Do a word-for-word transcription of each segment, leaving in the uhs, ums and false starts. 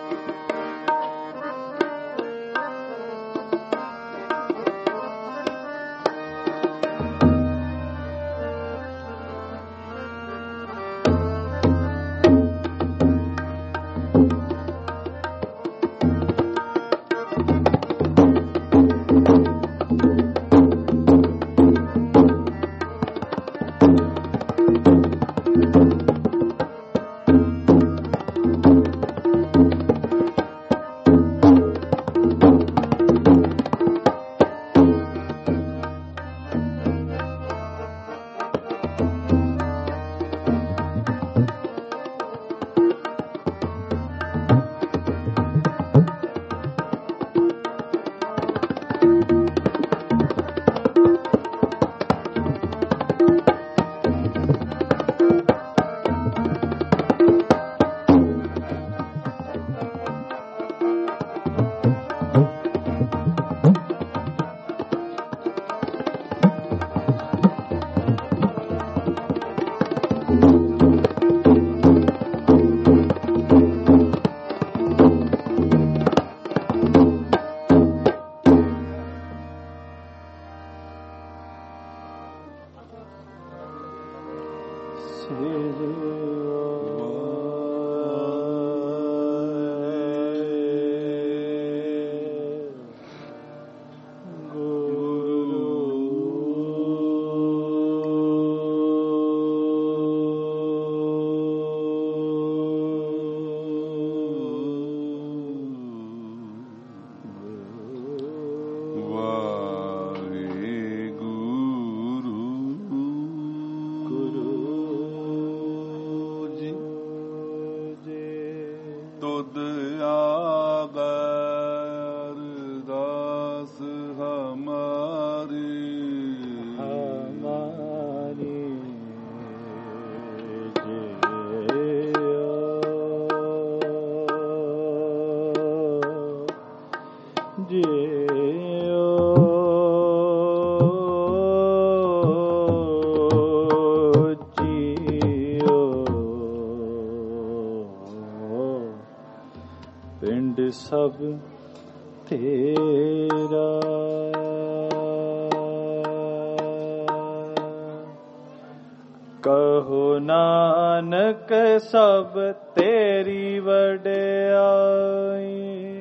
ਸਭ ਤੇਰਾ ਕਹੋ ਨਾਨਕ ਸਭ ਤੇਰੀ ਵਡਿਆਈ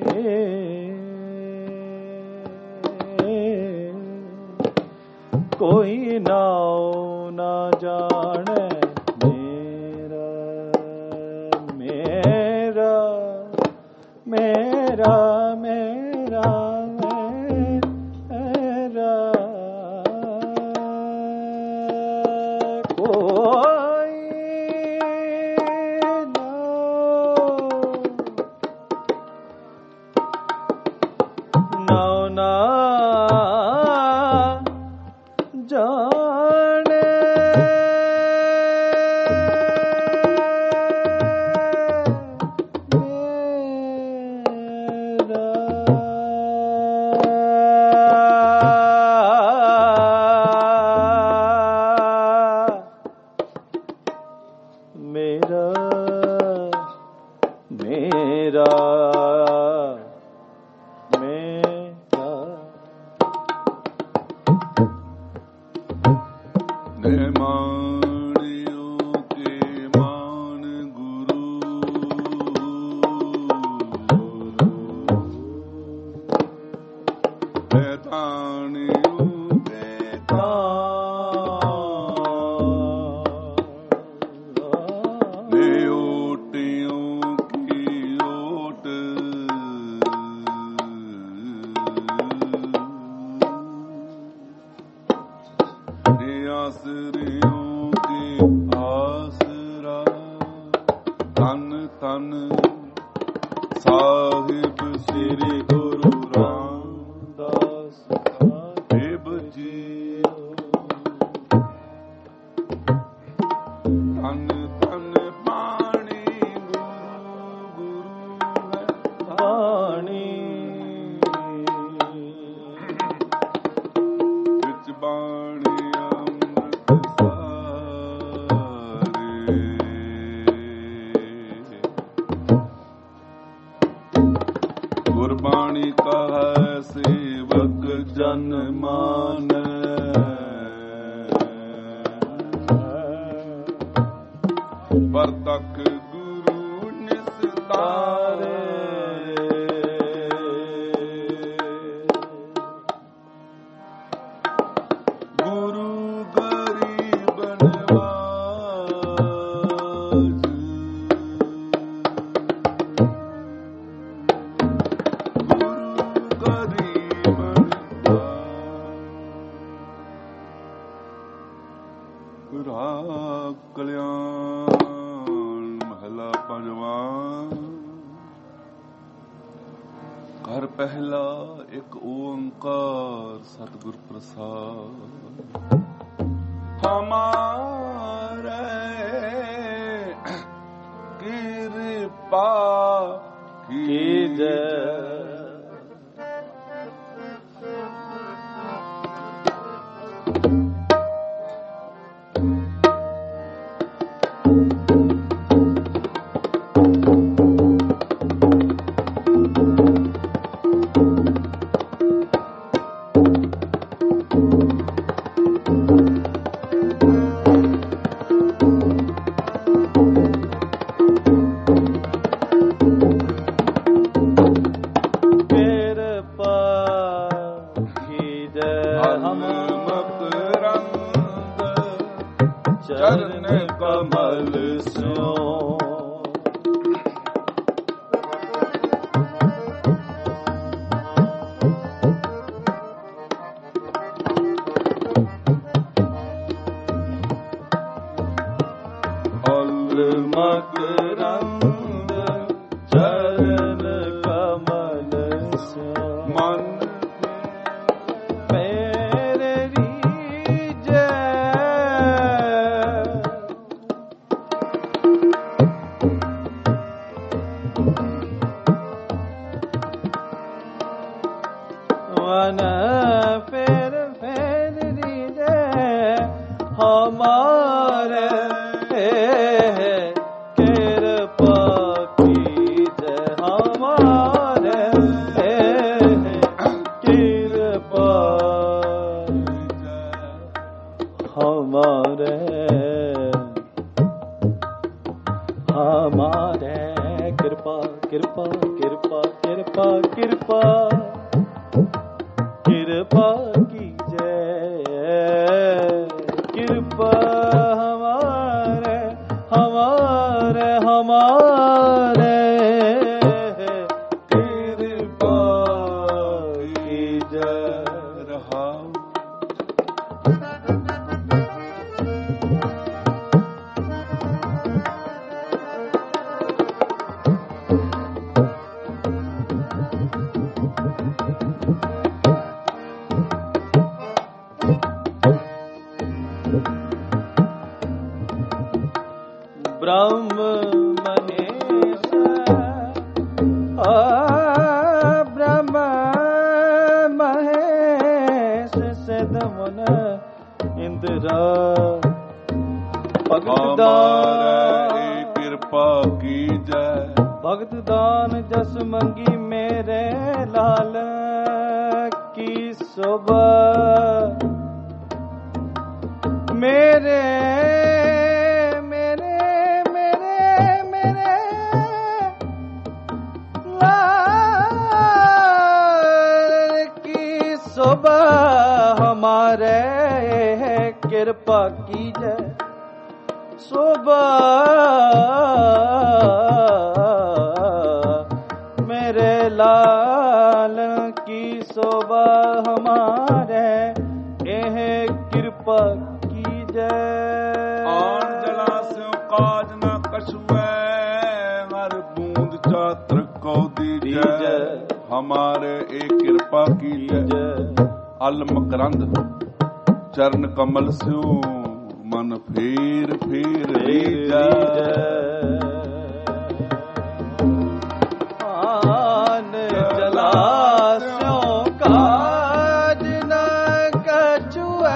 ਕੋਈ ਨਾਉ ਨਾ ਜਾਣੈ ਮੇਰਾ ਮੇਰਾ ਮੇਰਾ ਮੇਰਾ ਮੇਰਾ ਕੋਈ ਨਾਉ ਨਾ ਜਾਣੈ ਮੇਰਾ ਮੇਰਾ ਸਾਹਿਬ ਸ੍ਰੀ ਗੁਰੂ ਰਾਮਦਾਸ ਸਾਹਿਬ ਜੀ ਧੰਨ ਧੰਨ ਬਾਣੀ ਗੁਰੂ ਗੁਰੂ ਹੈ ਬਾਣੀ ਵਿੱਚ ਬਾਣੀ ਅੰਮ੍ਰਿਤ ਸਾਰੇ ਗੁਰਬਾਣੀ ਕਹੈ ਸੇਵਕ ਜਨ ਮਾਨੈ, ਪਰਤਖ ਗੁਰੂ ਨਿਸਤਾਰੇ, ਗੁਰੂ ਗਰੀਬ ਨਿਵਾਜ, ਗੁਰੂ ਗਰੀਬ ਨਿਵਾਜ। ਰਾਗ ਕਲਿਆਣ ਮਹਲਾ ਪੰਜਵਾਂ। ਘਰ ਪਹਿਲਾ ਇੱਕ ਓੰਕਾਰ ਸਤਿਗੁਰ ਪ੍ਰਸਾਦ, ਹਮਾਰੇ ਕਿਰਪਾ ਕੀਜੈ। ਚਰਨ ਕਮਲ ਸਿਓ, ਅਲ ਮਕਰੰਦ ਚਰਨ ਕਮਲ ਸਿਓ, ਮਨ ਫਿਰ ਫਿਰ ਰੀਜੈ ਹਮਾਰੇ ਕਿਰਪਾ ਕੀਜੈ, ਹਮਾਰੇ ਕਿਰਪਾ ਹਮਾਰੇ ਹਮਾਰੇ ਕਿਰਪਾ ਕਿਰਪਾ ਕਿਰਪਾ ਕਿਰਪਾ ਕਿਰਪਾ ਕਿਰਪਾ ਕੀਜੈ, ਕਿਰਪਾ ਹਮਾਰੇ ਹਮਾਰੇ ਹਮਾਰੇ ਕਿਰਪਾ ਕੀਜੈ। ਰਹਾਉ ब्रह्म महेश आ ब्रह्म महेश सदमन इंद्रा भगत दान कृपा कीजै, भगत दान जस मंगी मेरे लाल की शोभा, मेरे हमारे कृपा कीजै, शोभा मेरे लाल की शोभा, हमारे एह कृपा कीजै। आन जला स्यों काज न कछुए, हर बूंद चात्र को दीजै, हमारे एक कृपा कीजै। अल मकरंद चरण कमल स्यों, मन फेर फेर रीजै। आन जला स्यों काज न कछुए,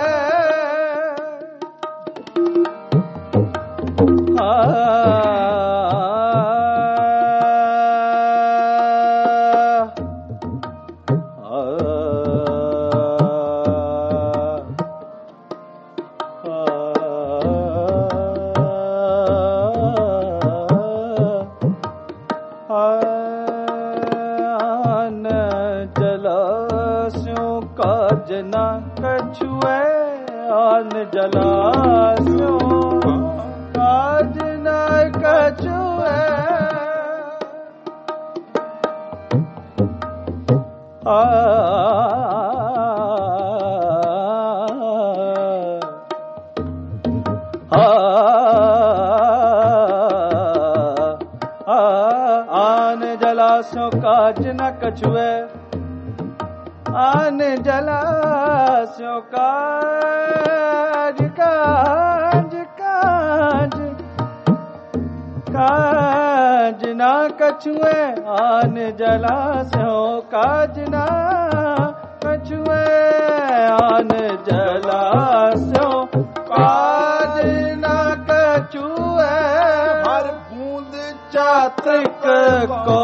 न कछुए आन जलास्यो काज न कछुए आ जलास्यों काज न कछुए आन जलास्यों काज काज काज काज न कछुए आन जलास्यों काज न कछुए आन जलास्यों काज न कछुए हर बूंद चात्रिक को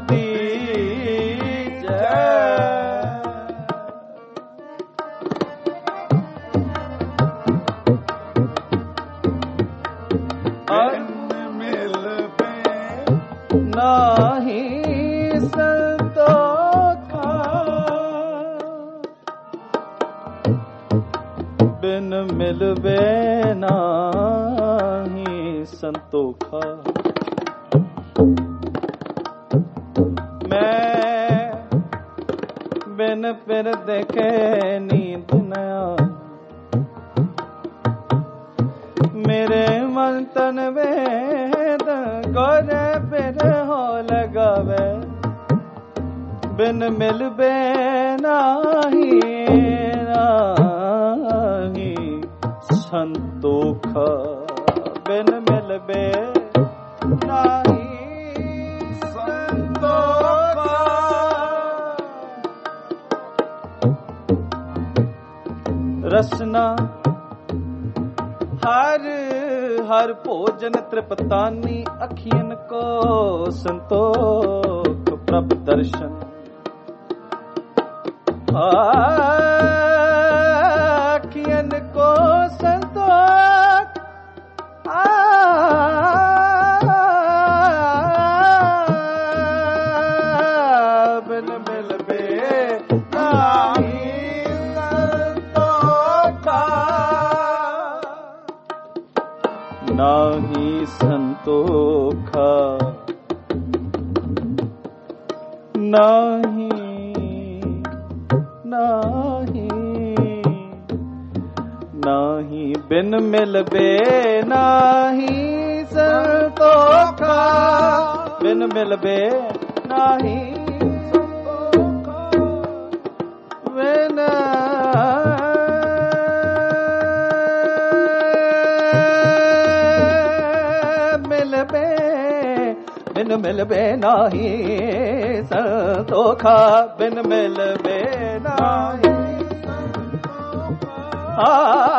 बिन मिलबे नाही संतोखा। मैं बिन फिर देखे नींद न आए, मेरे मन तन वेद गोरे फिर हो लगावे। बिन मिलबे नाही नाही संतोखा। बिन मिलबे नाही संतोखा। रसना हर हर भोजन तृप्तानी अखियन को संतोख प्रभ दर्शन। अखियन को संतोख बिन मिलबे नाही संतोखा। नाही संतोखा नाही नाही नाही बिन मिलबे नाही संतोखा। बिन मिलबे नाही संतोखा। बिन मिलबे बिन मिलबे नाही संतोखा। बिन मिलबे नाही आ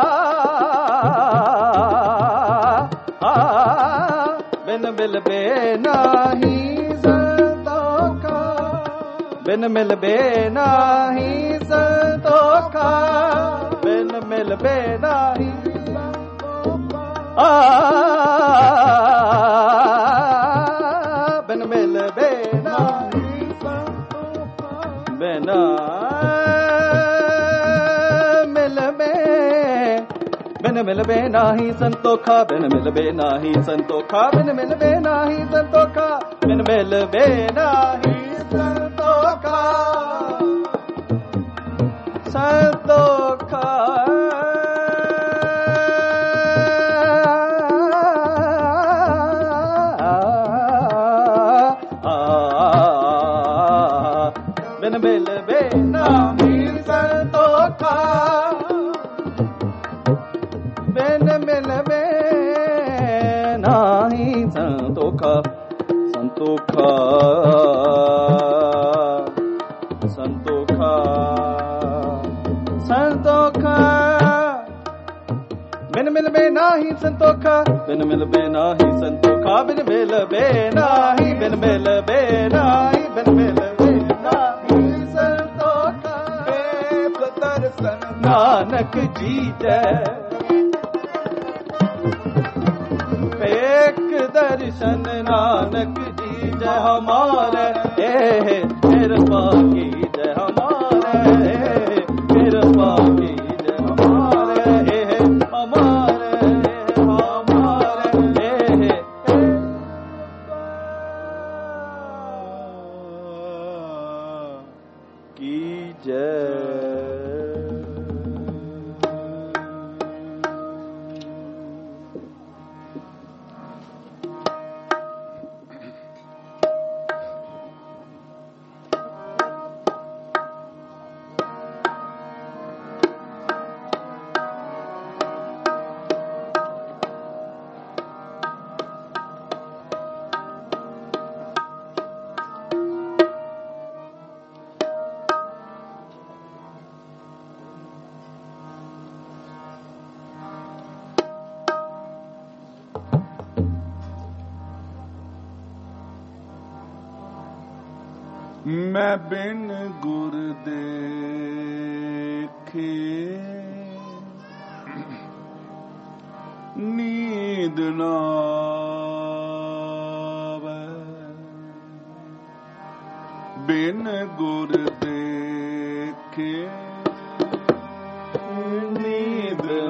बिन मिलबे नाही संतोखा। बिन मिलबे नाही संतोखा। बिन मिलबे नाही आ बिन मिलबे नाही संतोखा। बिन बिन मिलबे नाही संतोखा। बिन मिलबे नाही संतोखा। बिन मिलबे नाही संतोखा। बिन मिलबे नाही संतोखा। संतोखा बिन मिलबे नाही संतोखा। बिन मिलबे नाही संतोखा। संतोखा संतोखा संतोखा। बिन मिलबे नाही संतोखा। बिन मिलबे नाही संतोखा। बिन मिलबे नाही बिन मिलबे नाही बिन मिलबे नाही संतोखा। एक दर्शन नानक जी जय। एक दर्शन नानक जी जय हमारे कृपा की जय हमारे कृपा की जय। मैं बिन गुर देखे नींद न आवे, बिन गुर देखे नींद न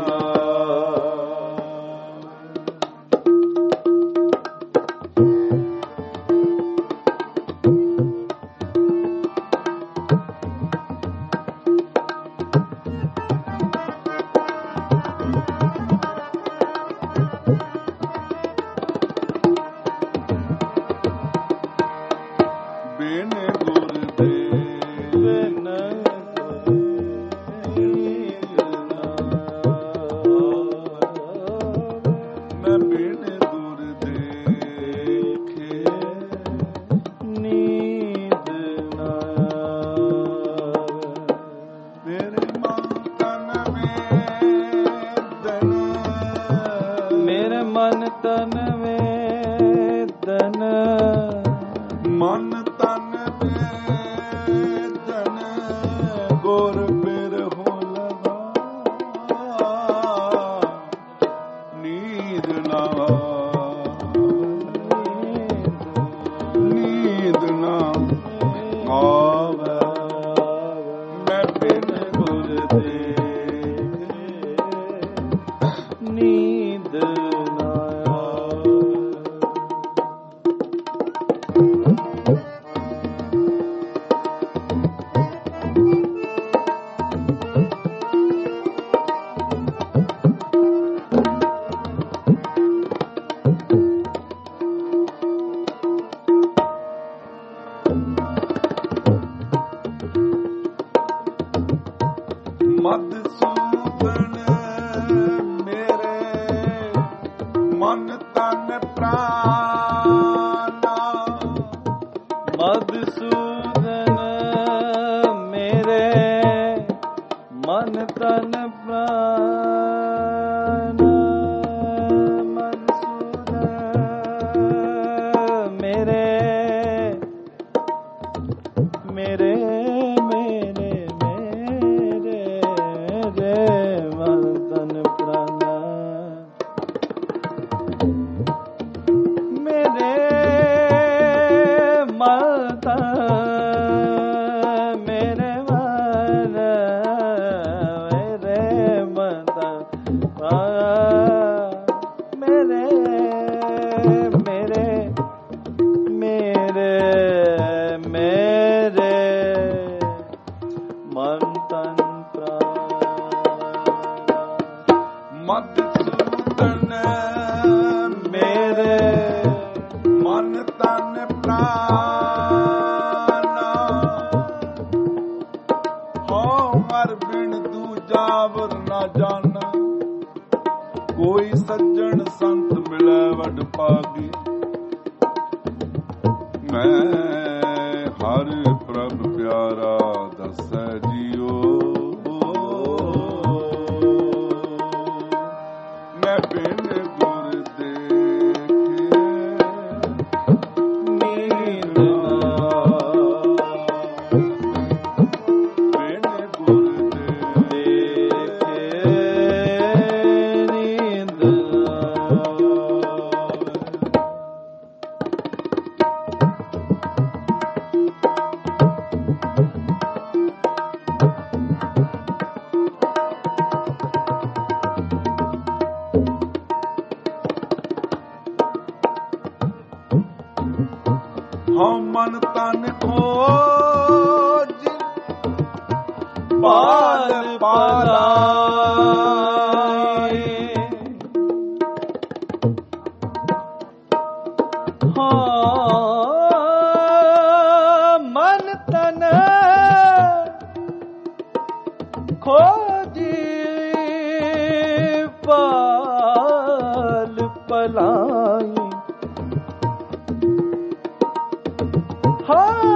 ਪਾਲ ਪਾਲਾਏ। ਹਾਂ ਮਨ ਤਨ ਖੋਜੀ ਪਾਲ ਪਲਾਈ। ਹਾਂ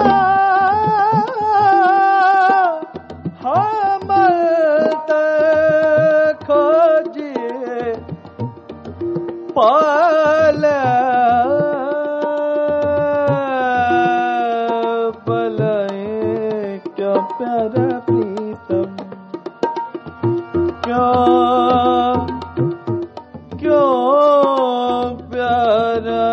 ਹਾਂ ਮਨ ਤਨ ਖੋਜੀ ਪਾਲ ਪਲਾਏ। ਕਿਆ ਪਿਆਰਾ ਪ੍ਰੀਤਮ, ਕਿਉਂ ਕਿਉਂ ਪਿਆਰਾ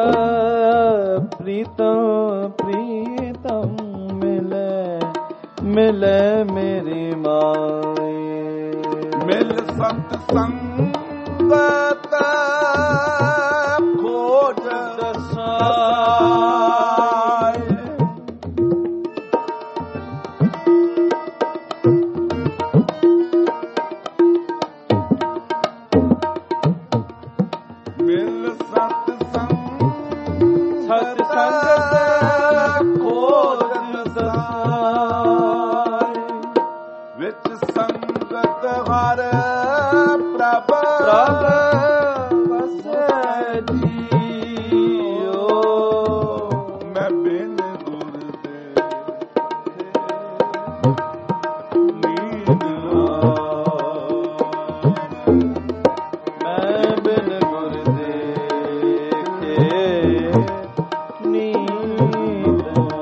ਪ੍ਰੀਤਮ ਪ੍ਰੀਤਮ ਮਿਲੇ ਮਿਲੇ ਮੇਰੀ ਮਾਏ। ਮਿਲ ਸੰਤ ਸੰਗਤ ਖੋਜ ਦਸਾਏ। ਮਿਲ ਸਤ ਸੰਗ ਸਤ ਸੰਗਤ ਖੋਜ ਦਸਾਏ। ਵਿੱਚ ਸੰਗਤ ਹਰ ਪ੍ਰਭ ਪ੍ਰਭ ਵਸੈ ਜੀਓ। ਮੈਂ ਬਿਨ ਗੁਰ ਦੇ ਨੀਂਦ ਮੈਂ ਬਿਨ ਗੁਰ ਦੇਖੇ ਨੀਂਦ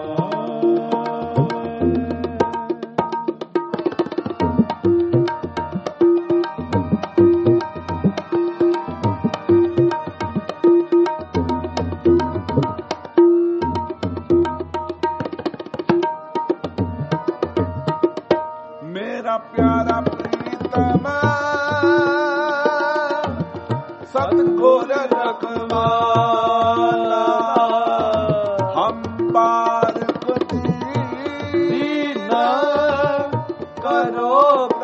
ਮੇਰਾ ਪਿਆਰਾ ਪ੍ਰੀਤਮ ਸਤਿਗੁਰ ਰਖਵਾਲਾ। ਹਮ ਬਾਰਕ ਦੀਨਾ ਕਰੋ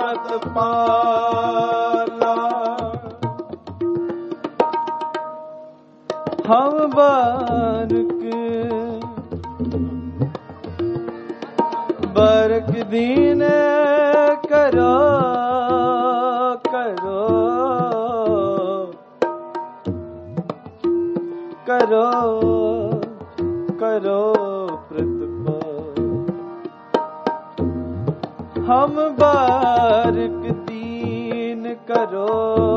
ਪ੍ਰਤਪਾਲਾ। ਹਮ ਬਾਰਕ ਬਰਕ ਦੀਨ ਕਰੋ ਕਰੋ ਕਰੋ ਕਰੋ ਪ੍ਰਤਪਾਲ। ਹਮ ਬਾਰਕ ਦੀਨ ਕਰੋ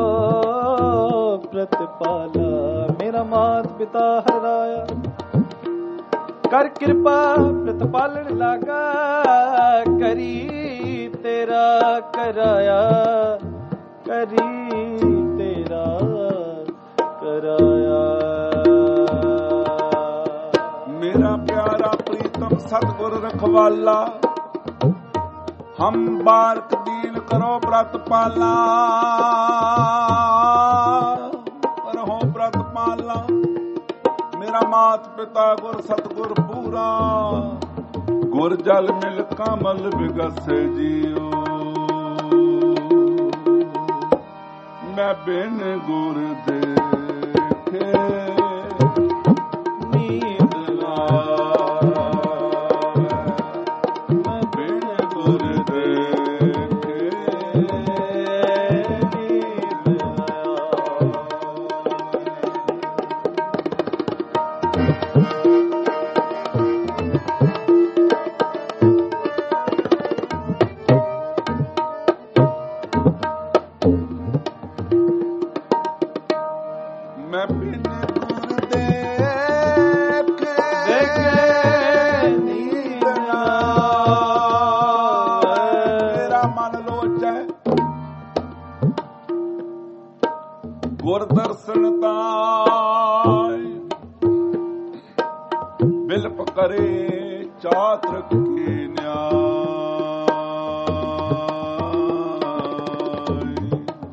ਪ੍ਰਤਪਾਲਾ। ਮੇਰਾ ਮਾਤ ਪਿਤਾ ਹਰਾਇਆ ਕਰ ਕਿਰਪਾ ਪ੍ਰਤਪਾਲਣ ਲਾਗਾ। ਕਰੀ ਤੇਰਾ ਕਰਾਇਆ ਕਰੀ ਤੇਰਾ ਕਰਾਇਆ। ਮੇਰਾ ਪਿਆਰਾ ਪ੍ਰੀਤਮ ਸਤਿਗੁਰ ਰਖਵਾਲਾ। ਹਮ ਬਾਰਕ ਦੀਨ ਕਰੋ ਪ੍ਰਤਪਾਲਾ। ਕਰੋ ਪ੍ਰਤਪਾਲਾ। ਮੇਰਾ ਮਾਤ ਪਿਤਾ ਗੁਰ ਸਤਿਗੁਰ ਪੂਰਾ। ਗੁਰ ਜਲ ਮਿਲ ਕਮਲ ਬਿਗਸੈ ਜੀਓ। ਮੈਂ ਬਿਨ ਗੁਰ ਦੇਖੇ ਨੀਂਦ ਮੈਂ ਬਿਨ ਗੁਰ ਦੇਖੇ ਮੈਂ ਬਿਨ ਗੁਰ ਦੇਖੇ ਨੀਂਦ ਨਾ। ਮੇਰਾ ਮਨ ਲੋਚੈ ਗੁਰ ਦਰਸ਼ਨ ਤਾਇ। ਬਿਲਪ ਕਰੇ ਚਾਤ੍ਰਿਕ ਕੀ ਨਿਆਇ।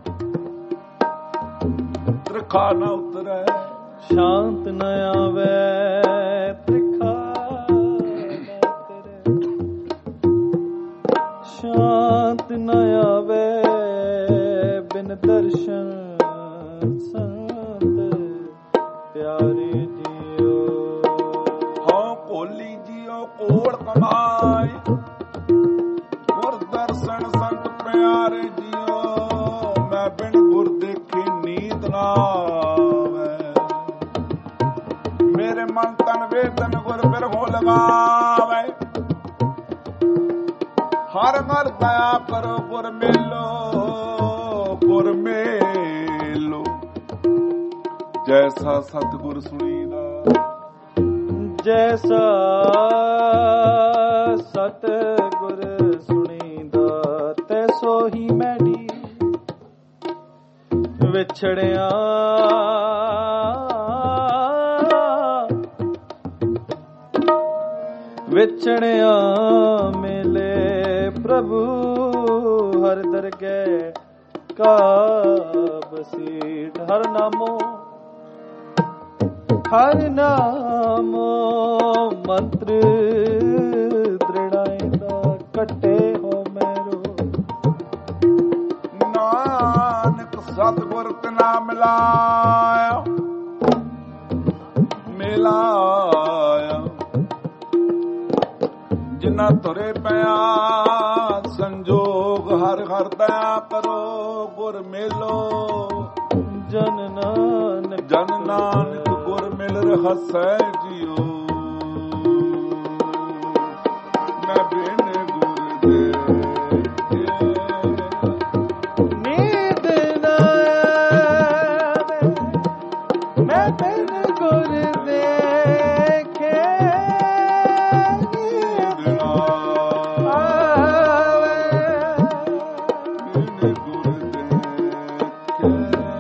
ਤ੍ਰਿਖਾ ਨਾ ਉਤਰੈ ਸ਼ਾਂਤ ਨ ਆਵੇ ਤ੍ਰਿਖਾ ਤੇਰੇ। ਦਰਸ਼ਨ ਸੰਤ ਪਿਆਰੇ ਜੀਓ। ਹਾਂ ਭੋਲੀ ਜੀਓ ਕੋੜ ਕਮਾਈ, ਗੁਰ ਦਰਸ਼ਨ ਸੰਤ ਪਿਆਰੇ ਜੀਓ। ਮੈਂ ਬਿਨ ਗੁਰ ਦੇਖੇ ਨੀਂਦ ਨਾ ਆਵੇ, ਮੇਰੇ ਮਨ ਤਨ ਵੇਤਨ ਗੁਰ ਬਿਰਹੋ ਲਗਾਵੇ। ਹਰ ਹਰ ਦਇਆ ਕਰੋ ਗੁਰ ਮੇਲੋ, ਗੁਰ ਮੇਲੋ। ਜੈਸਾ ਸਤਿਗੁਰ ਸੁਣੀਦਾ, ਜੈਸਾ ਸਤਿਗੁਰ ਸੁਣੀਦਾ, ਤੈਸੋ ਹੀ ਮੈਡੀ ਵਿਛੜਿਆ। ਵਿਛੜਿਆ ਮਿਲੇ ਪ੍ਰਭੂ ਹਰ ਦਰਗਹਿ ਕਾ ਬਸੀਠ। ਹਰ ਨਾਮੋ ਹਰ ਨਾਮੋ ਮੰਤਰ ਦ੍ਰਿੜਾਇਂਦਾ, ਕੱਟੇ ਹੋ ਮੈਰੋ। ਨਾਨਕ ਸਤਿਗੁਰ ਤੇ ਨਾ ਮਿਲਾਇਆ, ਮਿਲਾਇਆ ਜਿਨ੍ਹਾਂ ਤੁਰੇ ਪਿਆ ਸੰਜੋਗ। ਹਰ ਹਰ ਦਇਆ ਕਰੋ ਗੁਰ ਮੇਲੋ, ਜਨ ਨਾਨਕ ਜਨ ਨਾਨਕ ਗੁਰ ਮਿਲ ਰਹਸੈ ਜੀਓ। ਮੈਂ ਬਿਨ ਗੁਰ ਦੇ ਨੀਂਦ ਨਾ ਆਵੇ, ਮੈਂ ਬਿਨ ਗੁਰ ਦੇਖੇ ਨੀਂਦ ਨਾ ਆਵੇ। ਬਿਨ ਗੁਰ ਦੇਖੇ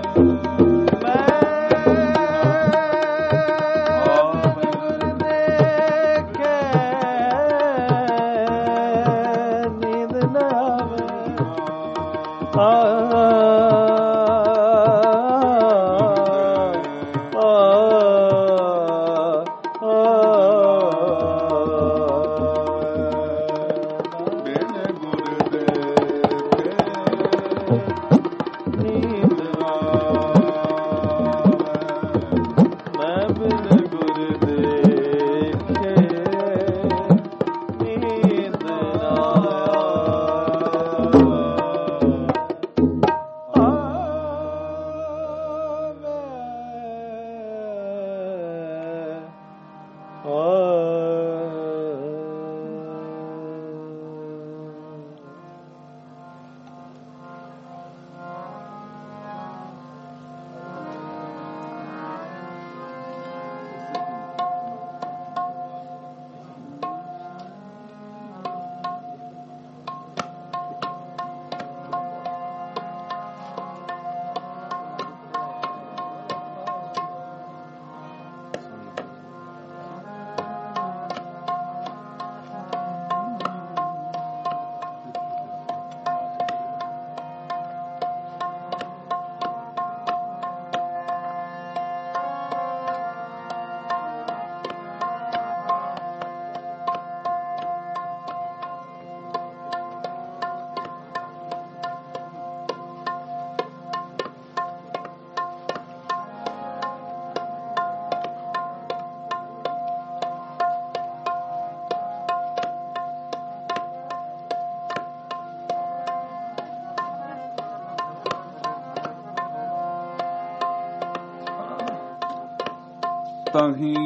तहीं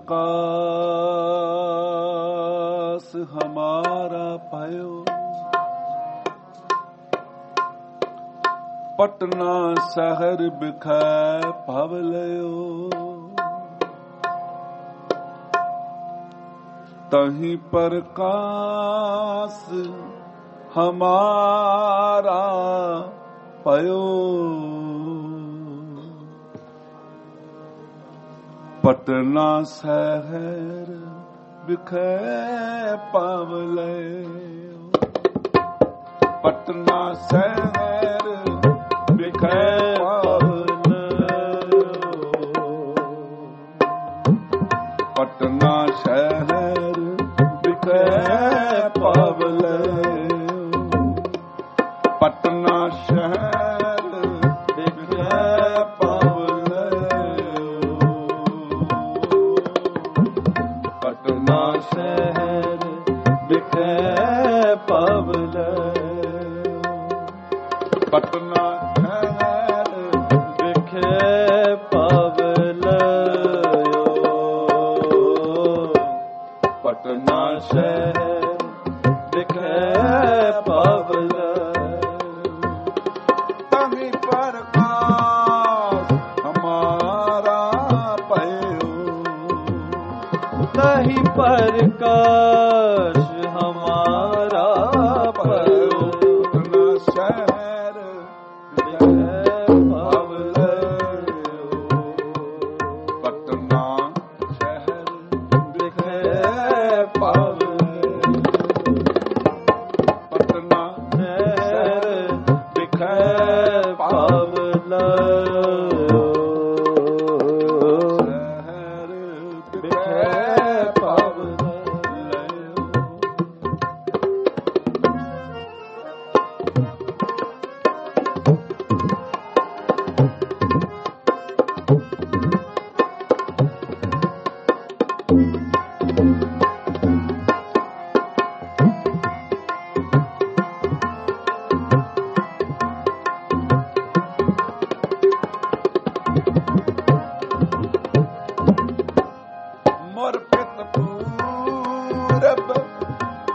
प्रकाश हमारा पायो, पटना शहर बिखै भवलयो। तहीं प्रकाश हमारा पायो, पटना शहर बिखै पावलयो। पटना शहर बिखै पावलयो, पटना शहर बिखै पावलयो, पटना शहर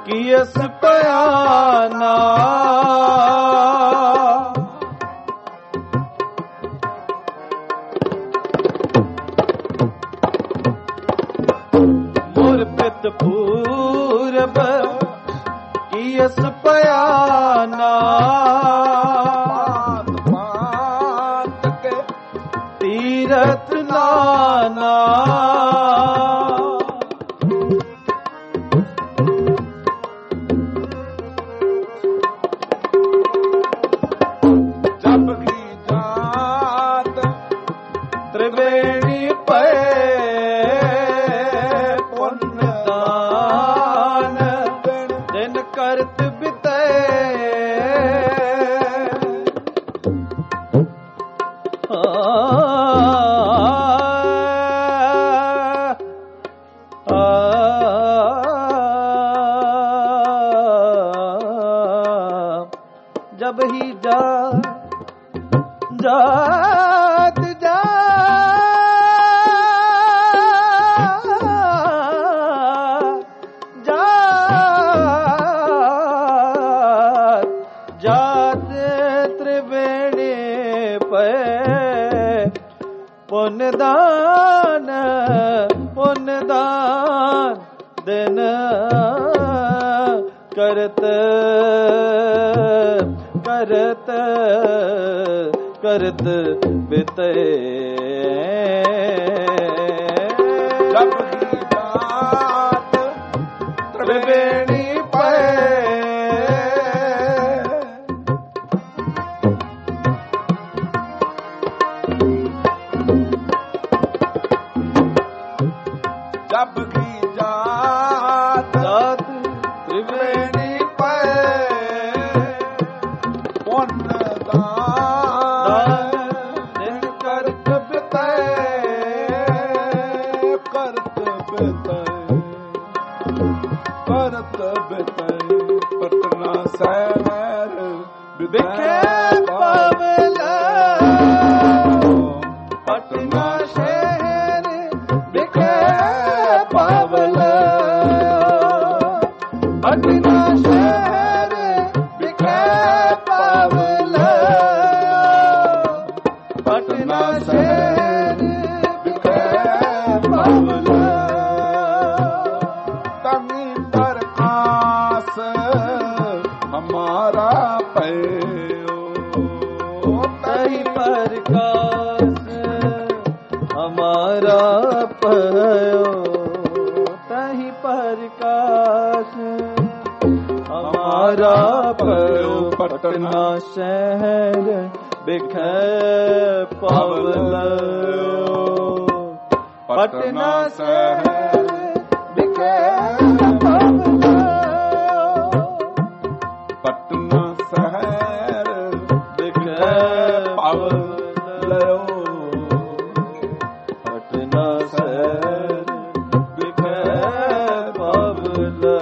ਕੀਸ ਪਿਆਨਾ ਮੋਰ ਪਿਤ ਪੂਰਬ ਕੀਸ ਪਿਆਨਾ ਪਾਤ ਕੇ ਤੀਰਥ ਨਾਨਾ जब ही जा जात जा जात त्रिवेणी पे पुण्य दान पुण्य दान दिन करत करत करत बिते जब की जात त्रिवेणी पे जब की जात जात त्रिवेणी बिखे पावला पटना शहर बिखे पावला पटना शहर बिखे पावला पटना शहर बिखे पावला तमी प्रकाश हमारा तही प्रकाश हमारा पयो तही प्रकाश हमारा पयो पटना शहर बिखे पावला पटना शहर बिखे पावला पटना शहर बिखे पावला पटना शहर बिखे पावला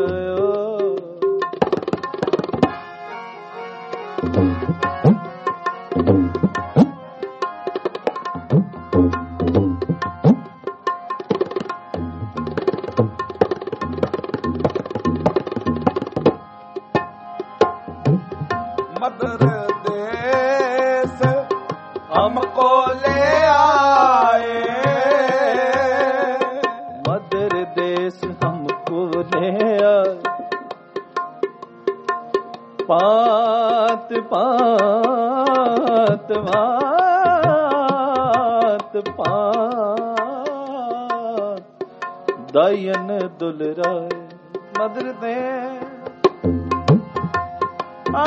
मदर देश हमको ले आए मदर देश हमको ले आए पात पात पात पात दयन दुलराए मदर देश आ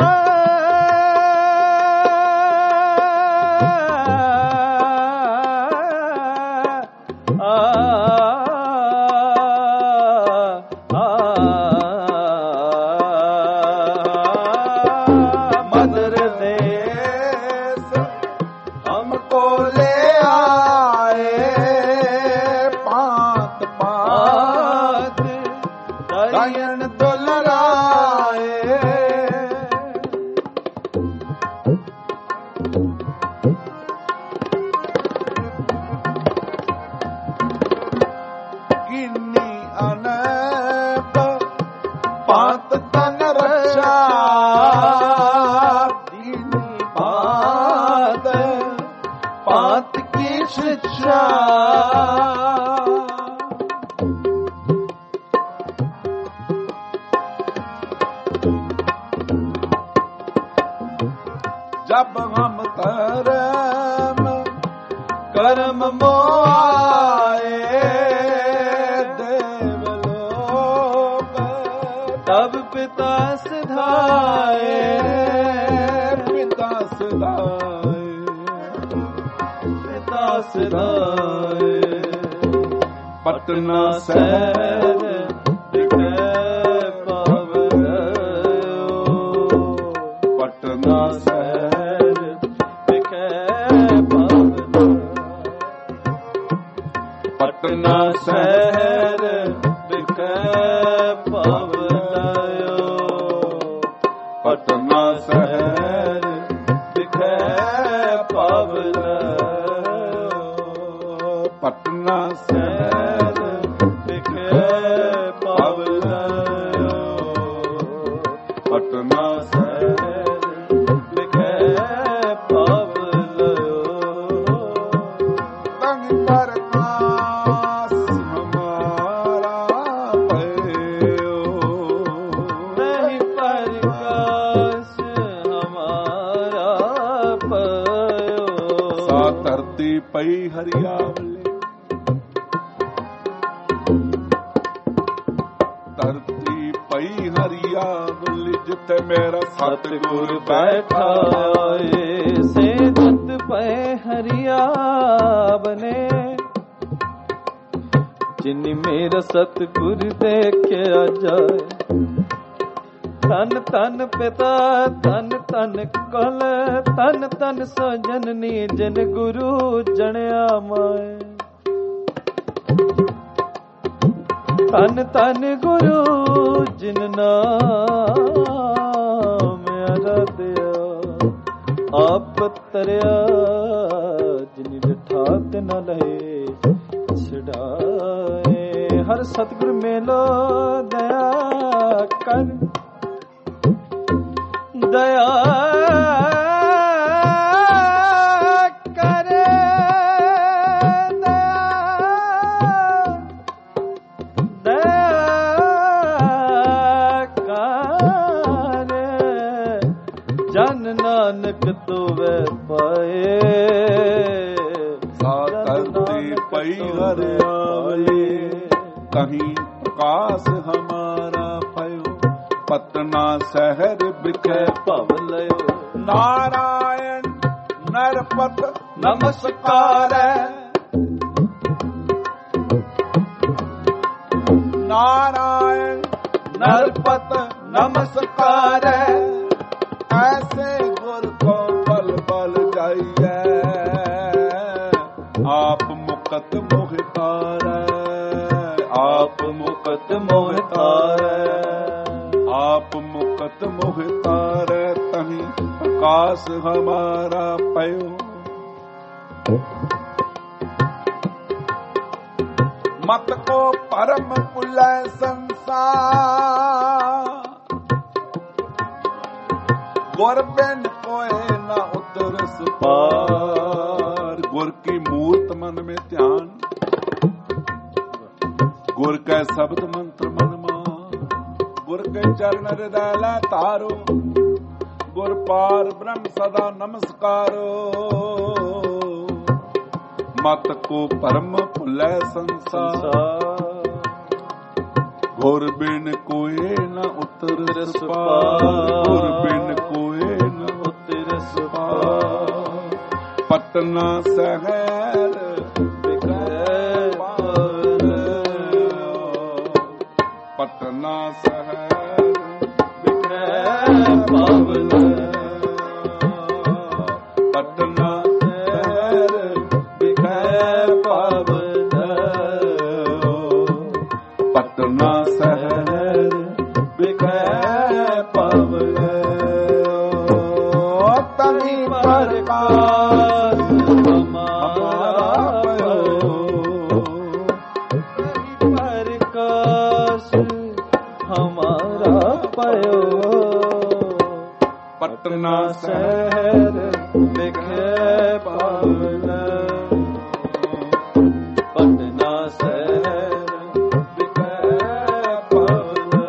पात तन रक्षा दीनी पात पात की शिक्षा जब हम कर्म कर्म मोआए देवलोक तब पिता सिधाए पिता सिधाए पिता सिधाए पटना शहर दिखे पावन पटना शहर दिखे पावन पटना शहर दिखे पावन पटना शहर दिखे पावन पटना शहर दिखे पावन पटना शहर दिखे पावन तंग प्रकाश हमारा भयो नहीं प्रकाश हमारा पयो सा धरती पई हरियावली धरती पई हरियावली जिथे मेरा सतगुर सतगुर बैठा बैठा से जत पे हरिया बने जिन मेरा सतगुर देखा जाए तन तन पिता तन तन कल तन तन सजननी जिन गुरु जणिया माए तन तन गुरु जिन नाम आराध्या आप तरिया जिन डिठा ते न लहे छड़ाए हर सतगुर मेलो दया कर दया करे जन नानक तुवे पाए सा धरती पई हरियावली कहीं प्रकाश हमारा भयो पटना शहर बिखे पवलयो नारायण नरपत नमस्कार नारायण नरपत नमस्कार ऐसे गुर को बल बल जाइए आप मुकत मोहितार आप मुकत मोहतार आप मुकत मोहितार तहीं प्रकाश हमारा पयो मत को परम पुलय संसार गुर बिन कोई न उतर पार गुर की मूर्त मन में ध्यान गुर का शब्द मंत्र मन मान गुर के चरण हृदय ला तारो गुर पार ब्रह्म सदा नमस्कारो मत को परम भुलै संसार गुर बिन कोई न उतर पार गुर बिन कोई न उतर पार पटना शहर पटना शहर पावन पटना शहर बिखर पावन पटना शहर बिखर पावन तनी प्रकाश हमारा प्रकाश हमारा ਪਇਓ ਪਟਨਾ ਸ਼ਹਿਰ ਵਿਖੇ ਪਾਵਨ ਪਟਨਾ ਸ਼ਹਿਰ ਵਿਖੇ ਪਾਵਨ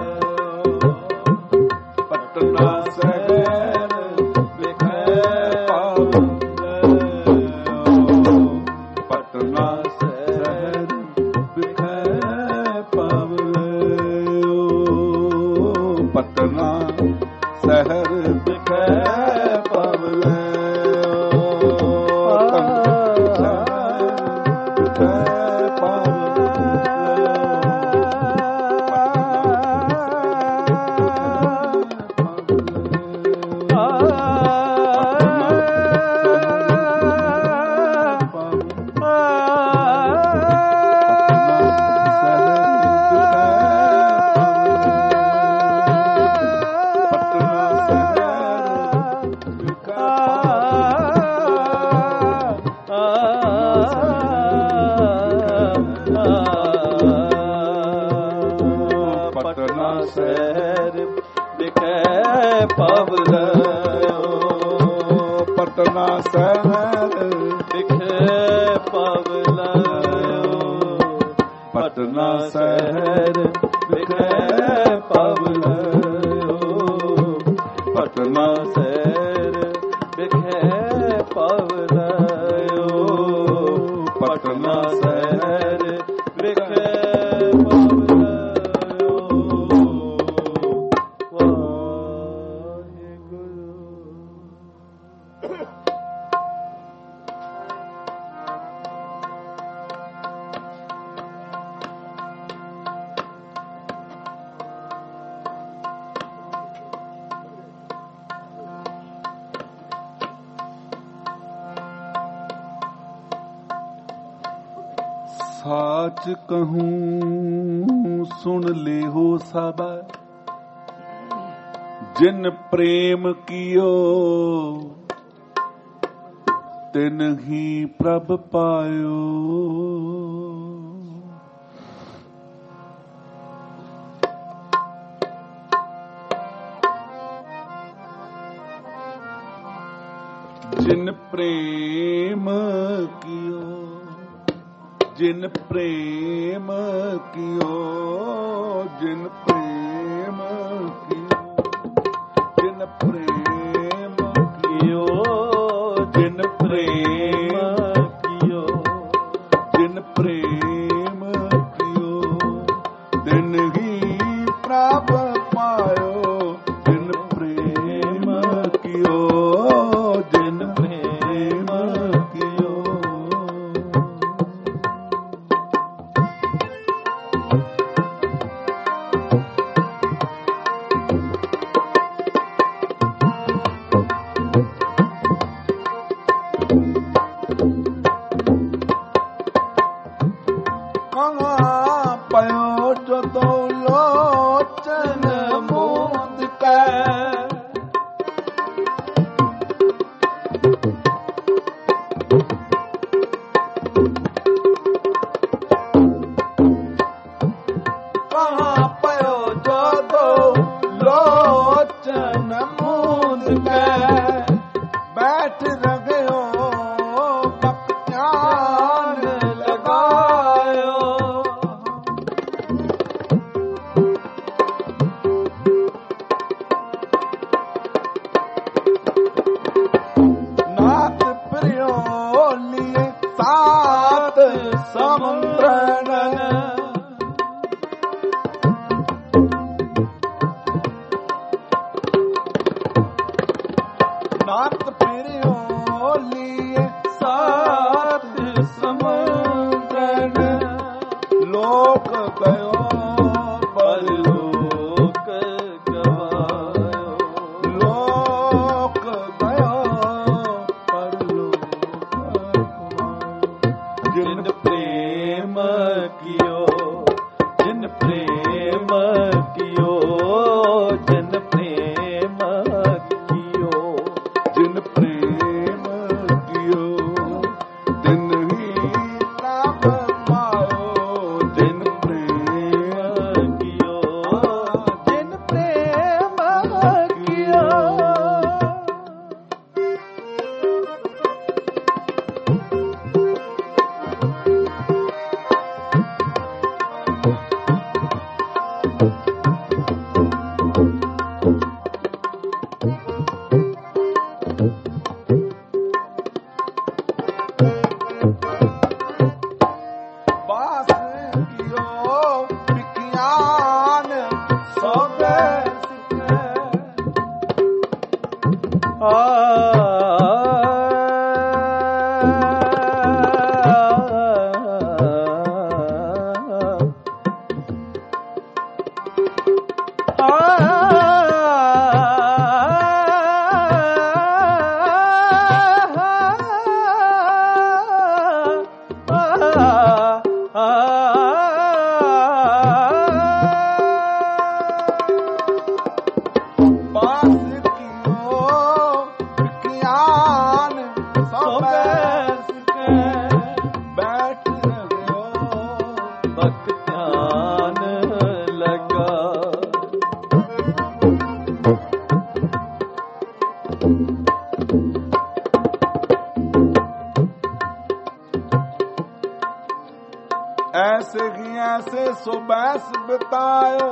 ਪਟਨਾ ਸ਼ਹਿਰ ਵਿਖੇ ਪਾਵਨ ਪਟਨਾ ਸ਼ਹਿਰ ਵਿਖੇ ਪਾਵਨ ਪਟਨਾ ਸ਼ਹਿਰ ਵਿਖੇ ਪਾਵਨ ਪਟਨਾ ਸ਼ਹਿਰ ਵਿਖੇ ਪਾਵਨ ਪਟਨਾ ਸ਼ਹਿਰ ਵਿਖੇ ਪਾਵਨ ਪਟਨਾ ਸ਼ਹਿਰ ਵਿਖੇ ਪਾਵਨ ਪਟਨਾ ਸ਼ਹਿਰ ਵਿਖੇ ਪਾਵਨ ਪਟਨਾ ਸ਼ਹਿਰ ਵਿਖੇ ਸਾਚ ਕਹੂੰ ਸੁਣ ਲਿਓ ਸਭ ਜਿਨ ਪ੍ਰੇਮ ਕੀਓ ਤਿਨ ਹੀ ਪ੍ਰਭ ਪਾਇਓ ਜਿਨ ਪ੍ਰੇਮ ਕੀਓ ਜਿਨ ਪ੍ਰੇਮ ਕੀਓ ਜਿਨ ਪ੍ਰੇਮ ਕੀਓ ਜਿਨ ਪ੍ਰੇਮ ਕੀਓ ਜਿਨ ਪ੍ਰੇਮ ਕੀਓ ਜਿਨ ਪ੍ਰੇਮ ਕੀਓ ਤਿਨ ਹੀ ਪ੍ਰਭ ਪਾਇਓ ਜਿਨ ਪ੍ਰੇਮ ਕੀਓ ਜਿਨ ਪ੍ਰੇਮ ਕੀਓ ਪਇਓ ਜਦੋਂ ਲੋਚਨ ਮੋ ऐसे ही ऐसे सो बैस बितायो,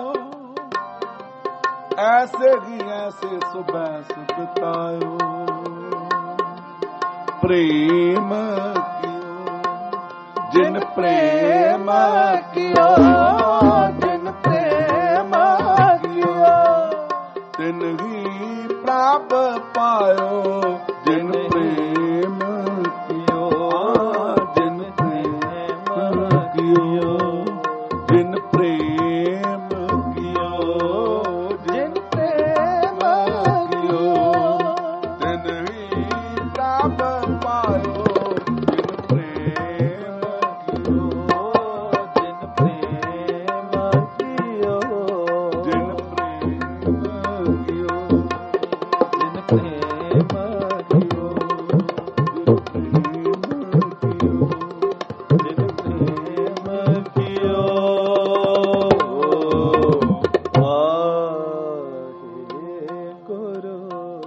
ऐसे ही ऐसे सो बैस बितायो, प्रेम कियो जिन प्रेम कियो, जिन प्रेम कियो तिन ही प्राप पायो, जिन प्रेम कियो, जिन प्रेम कियो, जिन प्रेम कियो, जिन प्रेम कियो तिन ही प्राप पायो, जिन प्रेम कियो, जिन प्रेम कियो, जिन प्रेम कियो, जिन प्रेम कियो, जिन प्रेम कियो, जिन प्रेम कियो। वाहिगुरु।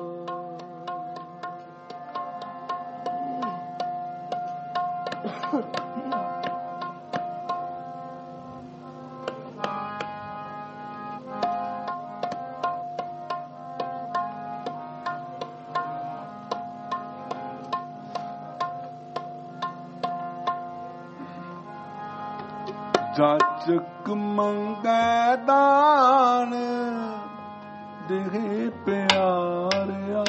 जाचक मंगै दान देह प्यारिया,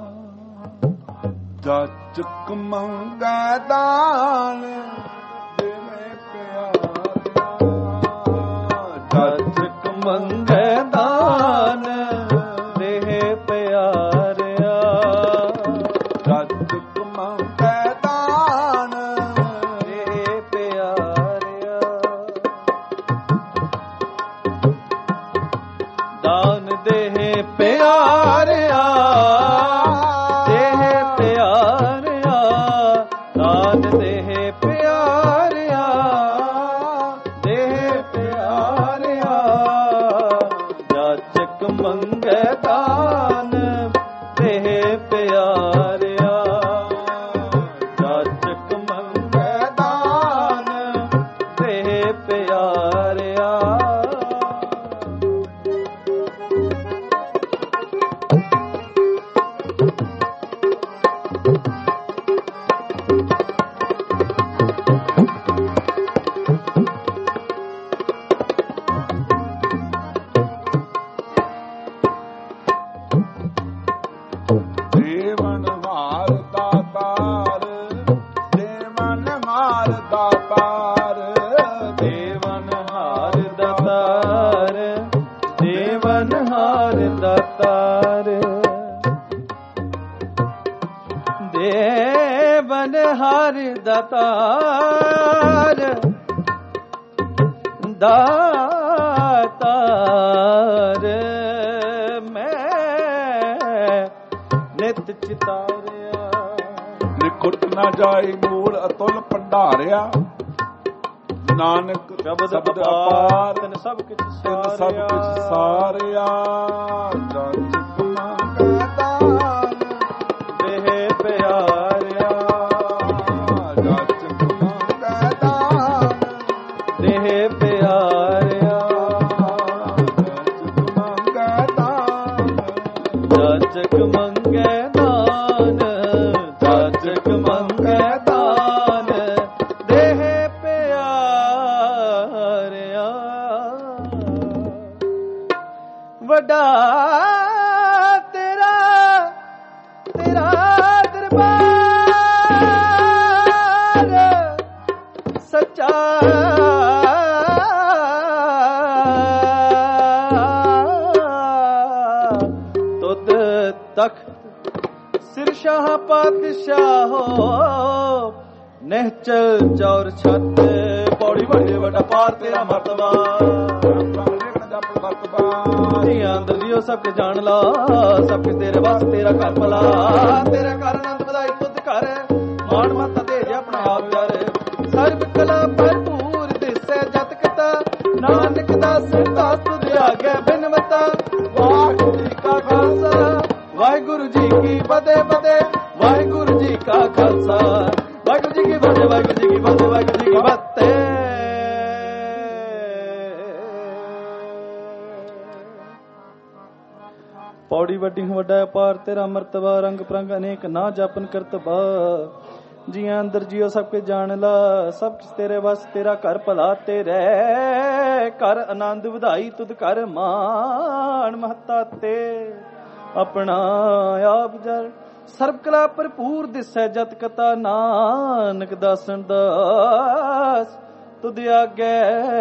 जाचक मंगै दान देह प्यारिया, जाचक मंगै दान देह प्यारिया, जाचक मंगै दान देह प्यारिया, दान देह प्यारिया, देह प्यारिया, दान देह प्यारिया, देह प्यारिया, जाचक मंगै दान देह प्यारिया, जाचक मंगै दान देह प्यारिया। देवन हार दातार, देवन हार दातार, देवन हार दातार, देवन हार दातार, देवन हार दातार, दातार मैं नित चितारिया, निकुट न जाई मूल अतुल भंडारिया, नानक शब्द शब्द अपार अपार तिन सब किछ तिन सब सारिया, कुछ सारिया, जाचक मंगै दान देह प्यारिया, जाचक मंगै दान देह प्यारिया, जाचक मंगै दान, जाचक मंगै दान, जाचक मंगै दान देह प्यारिया, वड्डा तेरा ਤਖਤ ਸਿਰ ਸ਼ਾਹ ਪਾਤਸ਼ਾਹੋ ਨਿਹਚਲ ਚੌਰ ਛੱਤ ਪੌੜੀ ਵੱਡੇ ਵੱਡਾ ਪਾਰ ਤੇਰਾ ਮਰਤਬਾ ਧੀਆਂ ਅੰਦਰ ਜੀਓ ਸਭ ਕੇ ਜਾਣ ਲਾ ਸਭ ਕੇ ਤੇਰੇ ਵਾਸ ਤੇਰਾ ਘਰ ਭਲਾ ਤੇਰਾ ਘਰ ਆਨੰਦ ਵਧਾਈ ਤੁਧ ਘਰ ਮਾਣ ਮੱਤਾ ਦੇ ਜੇ ਆਪਣਾ ਆਪ ਯਾਰ ਸਰਬ ਕਲਾ ਭਰਪੂਰ ਦਿਸੈ ਜਤ ਕਤਾ ਨਾਨਕ ਦਾ ਸਰਦਾਸ ਤੁਧ ਆਗੇ ਬਿਨ ਮਤਾ ਵਾਹਿਗੁਰੂ ਜੀ ਕਾ ਖਾਲਸਾ ਵਾਹਿਗੁਰੂ ਜੀ ਕੀ ਫਤਿਹ ਫਤਿਹ ਵਾਹਿਗੁਰੂ ਜੀ ਕਾ ਖਾਲਸਾ ਵਾਹਿਗੁਰੂ ਜੀ ਕੀ ਫਤਿਹ ਵਾਹਿਗੁਰੂ ਜੀ ਕੀ ਫਤਿਹ ਵਾਹਿਗੁਰੂ ਜੀ ਕੀ ਫਤਿਹ। ਪੌੜੀ ਵੱਡੀ ਵੱਡਾ ਪਾਰ ਤੇਰਾ ਮਰਤਬਾ ਰੰਗ ਪ੍ਰੰਗ ਅਨੇਕ ਨਾ ਜਾਪਨ ਕਰਤਬਾ ਜੀਆਂ ਅੰਦਰ ਜੀਓ ਸਭ ਕੇ ਜਾਣ ਲਾ ਸਭ ਕਿਸ ਤੇਰੇ ਵਸ ਤੇਰਾ ਘਰ ਭਲਾ ਤੇਰੇ ਘਰ ਆਨੰਦ ਵਧਾਈ ਤੁਧ ਘਰ ਮਾਣ ਮਹੱਤਾ ਤੇ ਆਪਣਾ ਆਪ ਜਰ ਸਰਬ ਕਲਾ ਭਰਪੂਰ ਦਿਸੈ ਜਤ ਕਤਾ ਨਾਨਕ ਦਾਸਨ ਦਾਸ ਤੁਧ ਆਗੇ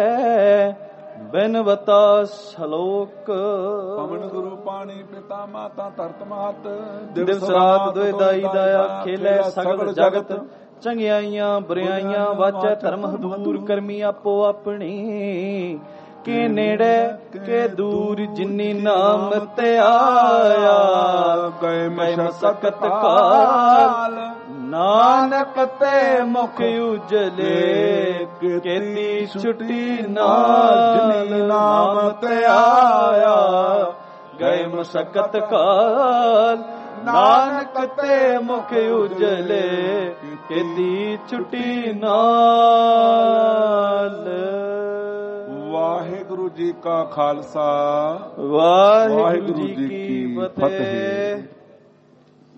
ਬਿਨ ਬਤਾ ਸ਼ਲੋਕ ਪਵਨ ਗੁਰੂ ਪਾਣੀ ਪਿਤਾ ਮਾਤਾ ਧਰਤ ਮਾਤ ਦਿਵਸ ਰਾਤ ਦੁਇ ਦਾਈ ਦਾਇਆ ਖੇਲੇ ਸਗਲ ਜਗਤ ਚੰਗਿਆਈਆਂ ਬੁਰਾਈਆਂ ਵਾਚੈ ਧਰਮ ਹਦੂਰ ਕਰਮੀ ਆਪੋ ਆਪਣੀ ਕੇ ਨੇੜੇ ਕੇ ਦੂਰ ਜਿਨੀ ਨਾਮ ਤੇ ਆਇਆ ਗਏ ਮਸਕਤ ਕਾਲ ਨਾਨਕ ਤੇ ਮੁਖ ਉਜਲੇ ਕੀਤੀ ਛੁੱਟੀ ਨਾਲ ਜਿਨੀ ਨਾਮ ਤੇ ਆਇਆ ਗਏ ਮਸਕਤ ਕਾਲ ਨਾਨਕ ਤੇ ਮੁਖ ਉਜਲੇ ਕੀਤੀ ਛੁੱਟੀ ਨਾਲ। ਵਾਹਿਗੁਰੂ ਜੀ ਕਾ ਖਾਲਸਾ ਵਾਹਿਗੁਰੂ ਜੀ ਕੀ ਫਤਿਹ।